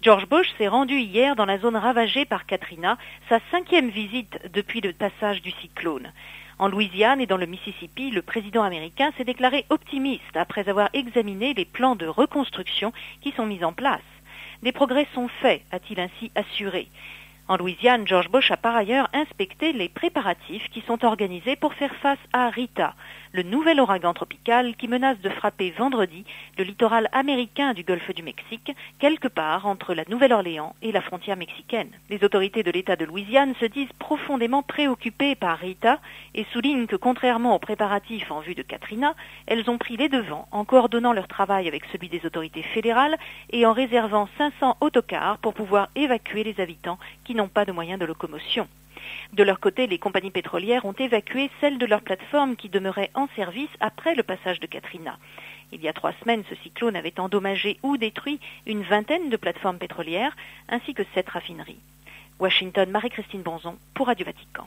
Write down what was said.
George Bush s'est rendu hier dans la zone ravagée par Katrina, sa 5e visite depuis le passage du cyclone. En Louisiane et dans le Mississippi, le président américain s'est déclaré optimiste après avoir examiné les plans de reconstruction qui sont mis en place. Des progrès sont faits, a-t-il ainsi assuré. En Louisiane, George Bush a par ailleurs inspecté les préparatifs qui sont organisés pour faire face à Rita, le nouvel ouragan tropical qui menace de frapper vendredi le littoral américain du golfe du Mexique, quelque part entre la Nouvelle-Orléans et la frontière mexicaine. Les autorités de l'État de Louisiane se disent profondément préoccupées par Rita et soulignent que contrairement aux préparatifs en vue de Katrina, elles ont pris les devants en coordonnant leur travail avec celui des autorités fédérales et en réservant 500 autocars pour pouvoir évacuer les habitants qui n'ont pas de moyens de locomotion. De leur côté, les compagnies pétrolières ont évacué celles de leurs plateformes qui demeuraient en service après le passage de Katrina. Il y a 3 semaines, ce cyclone avait endommagé ou détruit une vingtaine de plateformes pétrolières ainsi que 7 raffineries. Washington, Marie-Christine Bonzon pour Radio Vatican.